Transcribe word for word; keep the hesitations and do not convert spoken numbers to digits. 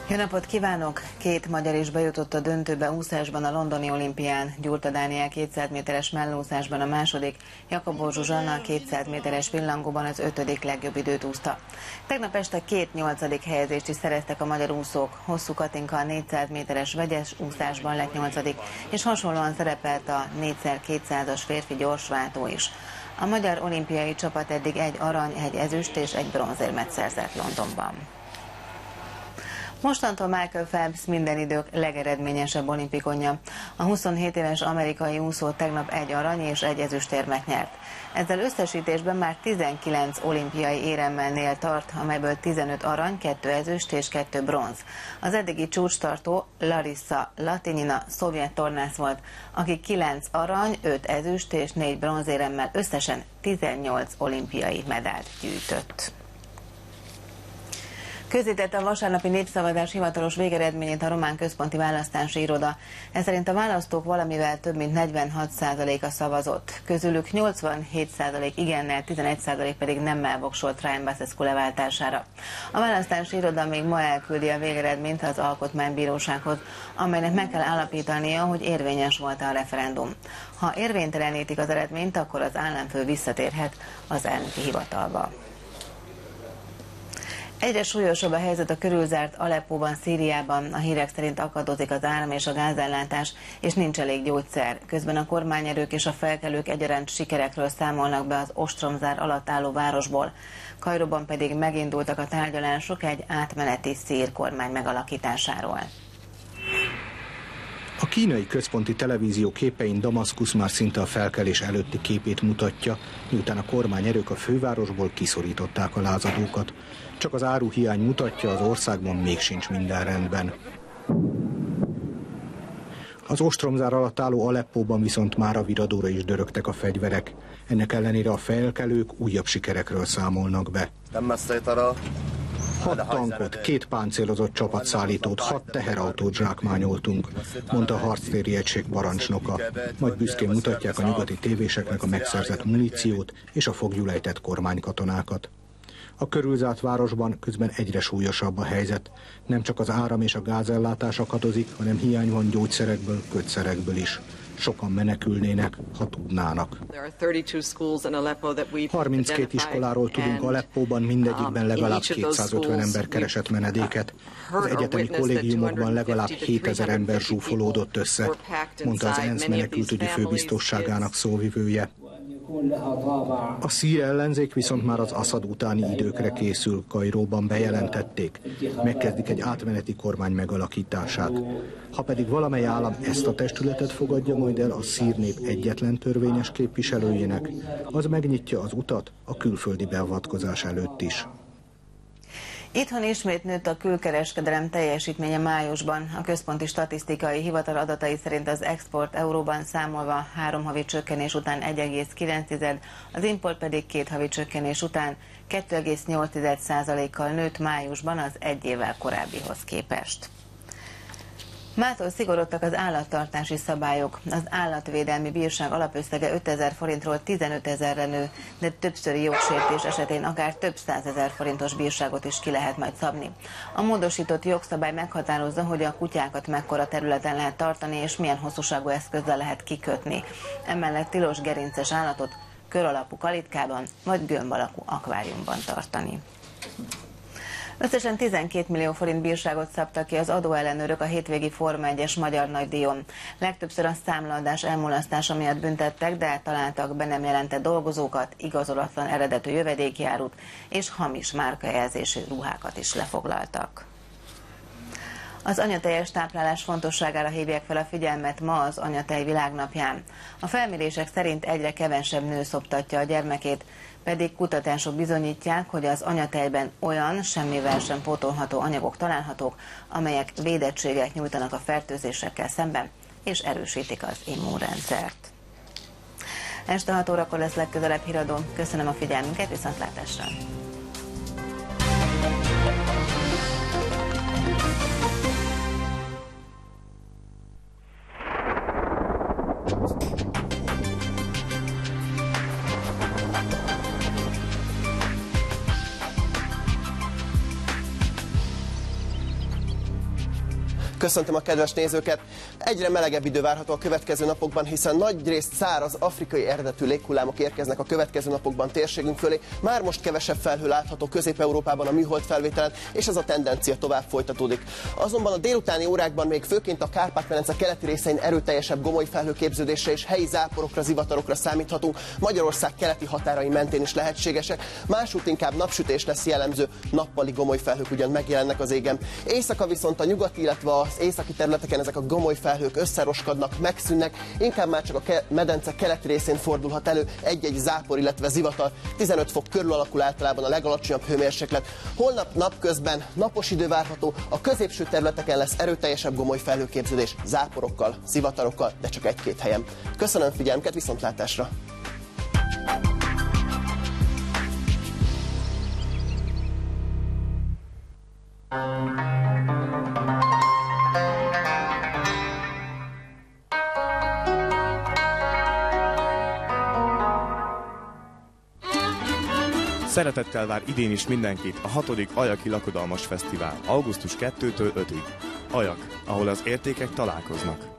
Jó napot kívánok! Két magyar is bejutott a döntőbe úszásban a londoni olimpián. Gyurta Dániel kétszáz méteres mellúszásban a második, Jakabó Zsuzsanna a kétszáz méteres villangóban az ötödik legjobb időt úszta. Tegnap este két nyolcadik helyezést is szereztek a magyar úszók. Hosszú Katinka a négyszáz méteres vegyes úszásban lett nyolcadik, és hasonlóan szerepelt a négyszer kétszázas férfi gyorsváltó is. A magyar olimpiai csapat eddig egy arany, egy ezüst és egy bronzérmet szerzett Londonban. Mostantól Michael Phelps minden idők legeredményesebb olimpikonja. A huszonhét éves amerikai úszó tegnap egy arany és egy ezüstérmet nyert. Ezzel összesítésben már tizenkilenc olimpiai éremmel tart, amelyből tizenöt arany, kettő ezüst és kettő bronz. Az eddigi csúcstartó Larissa Latynina szovjet tornász volt, aki kilenc arany, öt ezüst és négy bronzéremmel összesen tizennyolc olimpiai medált gyűjtött. Közzétette a vasárnapi népszavazás hivatalos végeredményét a román központi választási iroda. Ez szerint a választók valamivel több mint negyvenhat százaléka szavazott. Közülük nyolcvanhét százalék igennel, tizenegy százalék pedig nemmel voksolt Traian Basescu leváltására. A választási iroda még ma elküldi a végeredményt az Alkotmánybírósághoz, amelynek meg kell állapítania, hogy érvényes volt a referendum. Ha érvénytelenítik az eredményt, akkor az államfő visszatérhet az elnöki hivatalba. Egyre súlyosabb a helyzet a körülzárt Aleppóban, Szíriában. A hírek szerint akadozik az áram és a gázellátás, és nincs elég gyógyszer. Közben a kormányerők és a felkelők egyaránt sikerekről számolnak be az ostromzár alatt álló városból. Kairóban pedig megindultak a tárgyalások egy átmeneti szír kormány megalakításáról. A kínai központi televízió képein Damaszkusz már szinte a felkelés előtti képét mutatja, miután a kormányerők a fővárosból kiszorították a lázadókat. Csak az áruhiány mutatja, az országban még sincs minden rendben. Az ostromzár alatt álló Aleppóban viszont már a viradóra is dörögtek a fegyverek. Ennek ellenére a felkelők újabb sikerekről számolnak be. Hat tankot, két páncélozott csapatszállítót, hat teherautót zsákmányoltunk, mondta a harctéri egység parancsnoka. Majd büszkén mutatják a nyugati tévéseknek a megszerzett muníciót és a foglyulejtett kormánykatonákat. A körülzárt városban közben egyre súlyosabb a helyzet. Nem csak az áram és a gázellátás akadozik, hanem hiány van gyógyszerekből, kötszerekből is. Sokan menekülnének, ha tudnának. harminckét iskoláról tudunk Aleppóban, mindegyikben legalább kétszázötven ember keresett menedéket. Az egyetemi kollégiumokban legalább hétezer ember zsúfolódott össze, mondta az ENSZ menekültügyi főbiztosságának szóvivője. A szír ellenzék viszont már az Aszad utáni időkre készül, Kairóban bejelentették. Megkezdik egy átmeneti kormány megalakítását. Ha pedig valamely állam ezt a testületet fogadja majd el a szír nép egyetlen törvényes képviselőjének, az megnyitja az utat a külföldi beavatkozás előtt is. Itthon ismét nőtt a külkereskedelem teljesítménye májusban. A Központi Statisztikai Hivatal adatai szerint az export euróban számolva három havi csökkenés után egy egész kilenc, az import pedig két havi csökkenés után kettő egész nyolc százalékkal nőtt májusban az egy évvel korábbihoz képest. Mától szigorodtak az állattartási szabályok. Az állatvédelmi bírság alapösszege ötezer forintról tizenötezerre nő, de többszöri jogsértés esetén akár több százezer forintos bírságot is ki lehet majd szabni. A módosított jogszabály meghatározza, hogy a kutyákat mekkora területen lehet tartani, és milyen hosszúságú eszközzel lehet kikötni. Emellett tilos gerinces állatot kör alapú kalitkában vagy gömb alakú akváriumban tartani. Összesen tizenkét millió forint bírságot szabtak ki az adóellenőrök a hétvégi Forma egyes magyar nagydíjon. Legtöbbször a számlaadás elmulasztása miatt büntettek, de találtak be nem jelentett dolgozókat, igazolatlan eredetű jövedékjárút és hamis márkajelzésű ruhákat is lefoglaltak. Az anyatejes táplálás fontosságára hívják fel a figyelmet ma az Anyatej Világnapján. A felmérések szerint egyre kevesebb nő szoptatja a gyermekét, pedig kutatások bizonyítják, hogy az anyatejben olyan, semmivel sem pótolható anyagok találhatók, amelyek védettséget nyújtanak a fertőzésekkel szemben, és erősítik az immunrendszert. Este hat órakor lesz legközelebb híradó. Köszönöm a figyelmünket, viszontlátásra! Köszöntöm a kedves nézőket! Egyre melegebb idő várható a következő napokban, hiszen nagyrészt száraz afrikai eredetű léghullámok érkeznek a következő napokban térségünk fölé. Már most kevesebb felhő látható Közép-Európában a műhold felvételen, és ez a tendencia tovább folytatódik. Azonban a délutáni órákban még főként a Kárpát-medence keleti részein erőteljesebb gomoly felhőképződésre és helyi záporokra, zivatarokra számíthatunk. Magyarország keleti határai mentén is lehetségesek. Másút inkább napsütés lesz jellemző, nappali gomoly felhők ugyan megjelennek az égen. Éjszaka viszont a nyugati, illetve az északi területeken ezek a gomoly felhők összeroskadnak, megszűnnek, inkább már csak a ke medence keleti részén fordulhat elő egy-egy zápor, illetve zivatar. tizenöt fok körül alakul általában a legalacsonyabb hőmérséklet. Holnap napközben napos idő várható, a középső területeken lesz erőteljesebb gomoly felhőképződés, záporokkal, zivatarokkal, de csak egy-két helyen. Köszönöm figyelmüket, viszontlátásra! Szeretettel vár idén is mindenkit a hatodik Ajaki Lakodalmas Fesztivál augusztus kettőtől ötig. Ajak, ahol az értékek találkoznak.